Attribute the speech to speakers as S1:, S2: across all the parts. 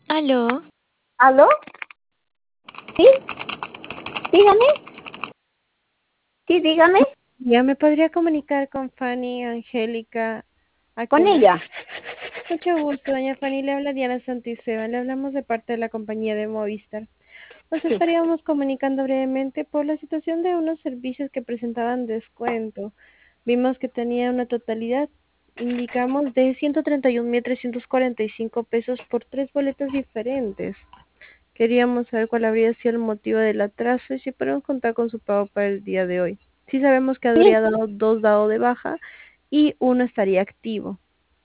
S1: ¿Aló?
S2: ¿Aló? ¿Sí? Dígame. Sí, dígame.
S3: ¿Ya me podría comunicar con Fanny Angélica
S2: Con
S3: Aquino?
S2: ella.
S3: Mucho gusto, doña Fanny. Le habla Diana Santisteban. Le hablamos de parte de la compañía de Movistar. Nos
S2: Sí.
S3: estaríamos comunicando brevemente por la situación de unos servicios que presentaban descuento. Vimos que tenía una totalidad, indicamos, de 131.345 pesos por 3 boletas diferentes. Queríamos saber cuál habría sido el motivo del atraso y si podemos contar con su pago para el día de hoy. Sí sabemos que
S2: Sí.
S3: habría dado 2 dado de baja y uno estaría activo.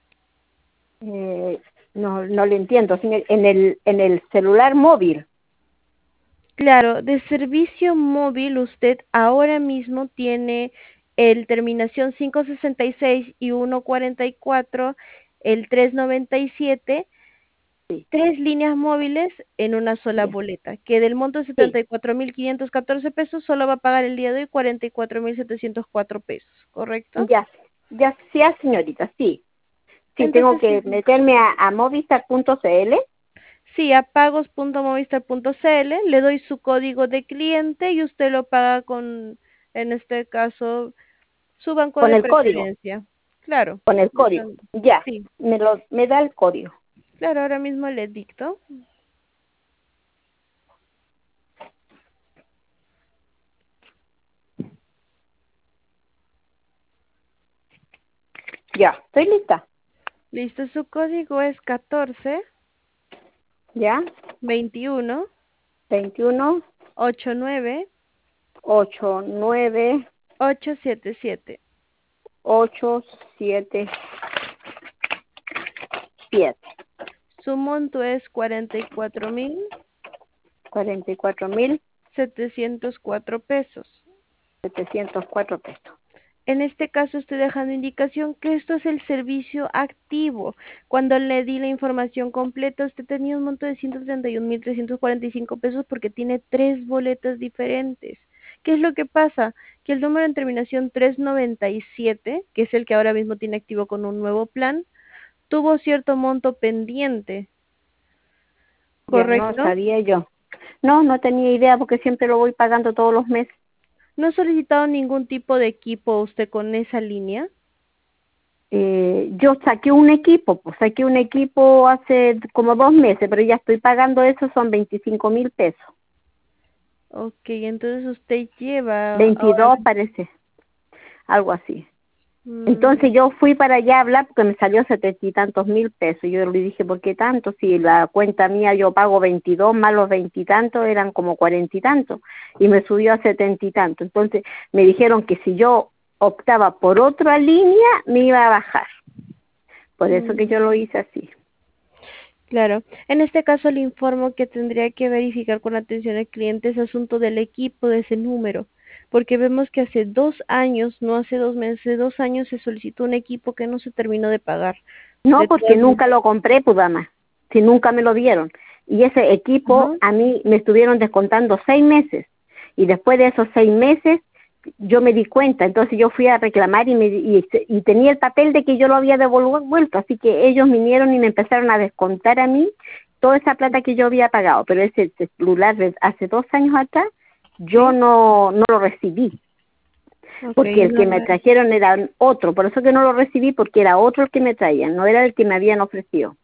S2: No le entiendo. Señor. En el celular móvil.
S3: Claro, de servicio móvil usted ahora mismo tiene el terminación 566 y 144, el 397,
S2: Sí.
S3: 3 líneas móviles en una sola
S2: Ya.
S3: boleta, que del monto de
S2: Sí.
S3: 74.514 pesos solo va a pagar el día de hoy 44.704 pesos, ¿correcto?
S2: Ya. Ya, sí, señorita. Sí. Sí, tengo
S3: Entonces,
S2: que
S3: sí,
S2: meterme a movistar.cl.
S3: sí, a pagos.movistar.cl, le doy su código de cliente y usted lo paga con, en este caso, su banco
S2: Con
S3: de
S2: el código.
S3: preferencia. Claro,
S2: Con el código. Ya.
S3: sí,
S2: Me da el código.
S3: claro, ahora mismo le dicto.
S2: Ya. Estoy lista.
S3: Listo, su código es 14
S2: Ya.
S3: 21
S2: 21
S3: 89
S2: 89
S3: 877.
S2: 877.
S3: Su monto es
S2: 44.704
S3: pesos.
S2: pesos.
S3: En este caso estoy dejando indicación que esto es el servicio activo. Cuando le di la información completa, usted tenía un monto de 131.345 pesos porque tiene 3 boletas diferentes. ¿Qué es lo que pasa? Que el número en terminación 397, que es el que ahora mismo tiene activo con un nuevo plan, tuvo cierto monto pendiente,
S2: Ya no
S3: ¿correcto?
S2: sabía yo. No tenía idea porque siempre lo voy pagando todos los meses.
S3: ¿No ha solicitado ningún tipo de equipo usted con esa línea?
S2: Yo saqué un equipo hace como 2 meses, pero ya estoy pagando eso, son 25.000 pesos.
S3: Ok, entonces usted lleva ahora...
S2: 22 parece, algo así.
S3: mm,
S2: Entonces yo fui para allá a hablar porque me salió 70 y tantos mil pesos. Yo le dije, ¿por qué tanto? Si la cuenta mía yo pago 22 más los 20 y tantos eran como 40 y tantos. Y me subió a 70 y tantos. Entonces me dijeron que si yo optaba por otra línea me iba a bajar. Por eso que yo lo
S3: mm,
S2: hice así.
S3: claro, en este caso le informo que tendría que verificar con atención al cliente ese asunto del equipo de ese número, porque vemos que hace 2 años, no hace 2 meses, hace 2 años se solicitó un equipo que no se terminó de pagar.
S2: No,
S3: De
S2: porque
S3: todas
S2: nunca
S3: maneras.
S2: lo compré, pues dama. Si nunca me lo dieron. Y ese equipo
S3: Ajá.
S2: a mí me estuvieron descontando 6 meses. Y después de esos 6 meses yo me di cuenta. Entonces yo fui a reclamar y tenía el papel de que yo lo había devuelto. Así que ellos vinieron y me empezaron a descontar a mí toda esa plata que yo había pagado. Pero ese celular de hace 2 años atrás yo
S3: Sí,
S2: no lo recibí.
S3: ok,
S2: Porque el que me
S3: no,
S2: trajeron era otro, por eso que no lo recibí, porque era otro el que me traían, no era el que me habían ofrecido.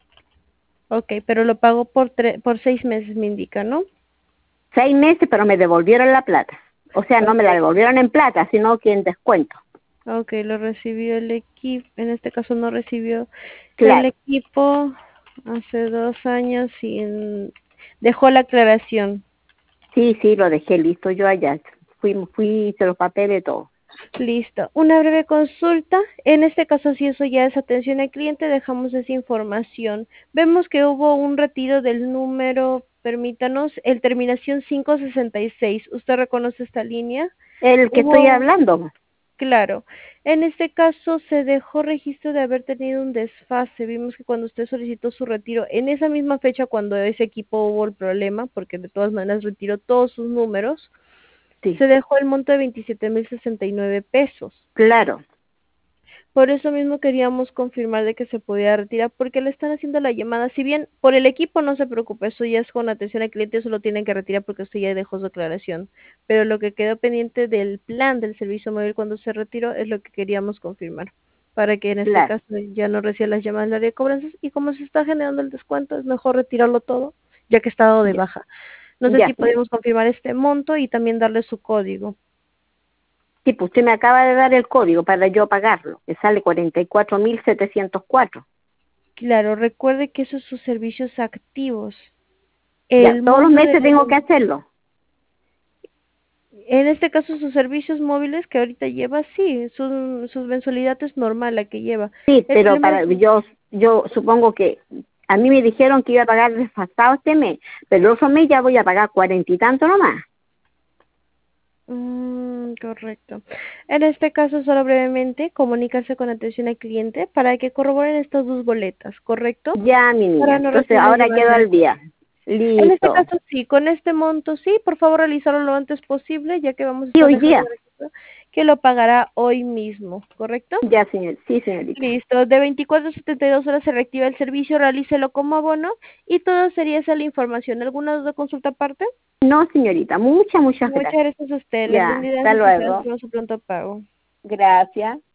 S3: ok, pero lo pago por 6 meses, me indica, ¿no?
S2: 6 meses, pero me devolvieron la plata. O sea, no me la
S3: Ok,
S2: devolvieron en plata, sino que en descuento.
S3: ok, lo recibió el equipo, en este caso no recibió el
S2: Claro,
S3: equipo hace 2 años y dejó la aclaración.
S2: sí, lo dejé listo yo allá. Hice los papeles, todo.
S3: Listo. Una breve consulta. En este caso, si eso ya es atención al cliente, dejamos esa información. Vemos que hubo un retiro del número, permítanos, el terminación 566. ¿Usted reconoce esta línea?
S2: El que estoy
S3: Hubo,
S2: hablando,
S3: claro. En este caso se dejó registro de haber tenido un desfase. Vimos que cuando usted solicitó su retiro, en esa misma fecha cuando ese equipo hubo el problema, porque de todas maneras retiró todos sus números,
S2: sí,
S3: se dejó el monto de 27.069 pesos.
S2: claro.
S3: Por eso mismo queríamos confirmar de que se podía retirar, porque le están haciendo la llamada. Si bien por el equipo no se preocupe, eso ya es con atención al cliente, eso lo tienen que retirar porque usted ya dejó su declaración. Pero lo que quedó pendiente del plan del servicio móvil cuando se retiró es lo que queríamos confirmar, para que en este
S2: Claro,
S3: caso ya no reciba las llamadas del área de cobranzas y como se está generando el descuento, es mejor retirarlo todo, ya que está dado de
S2: ya,
S3: baja. No sé
S2: ya,
S3: si
S2: señorita.
S3: podemos confirmar este monto y también darle su código.
S2: Sí, pues usted me acaba de dar el código para yo pagarlo, que sale 44.704.
S3: Claro, recuerde que esos son sus servicios activos.
S2: Ya,
S3: El
S2: todos los
S3: monto de
S2: meses tengo que hacerlo.
S3: en este caso sus servicios móviles que ahorita lleva, sí, sus mensualidades normal la que lleva.
S2: Sí,
S3: El
S2: pero
S3: problema es,
S2: para yo supongo que a mí me dijeron que iba a pagar desfasado este mes, pero el otro mes ya voy a pagar 40 y tanto nomás.
S3: correcto. En este caso, solo brevemente, comunicarse con atención al cliente para que corroboren estas dos boletas, ¿correcto?
S2: Ya, mi niña,
S3: Para no
S2: entonces
S3: recibir las
S2: ahora
S3: llamadas
S2: quedo
S3: de
S2: al
S3: recursos.
S2: día.
S3: En este
S2: Listo.
S3: caso sí, con este monto sí, por favor realizarlo lo antes posible, ya que vamos a
S2: Sí,
S3: estar
S2: hoy
S3: dejando
S2: día.
S3: de registro que lo pagará hoy mismo, ¿correcto?
S2: Ya, señor. Sí, señorita.
S3: Listo, de 24 a 72 horas se reactiva el servicio, realícelo como abono y todo sería esa la información. ¿Alguna duda o consulta aparte?
S2: No, señorita, muchas
S3: Muchas
S2: gracias.
S3: gracias a usted, le
S2: Ya,
S3: entendidas
S2: hasta
S3: y que se
S2: luego.
S3: su pronto pago.
S2: Gracias.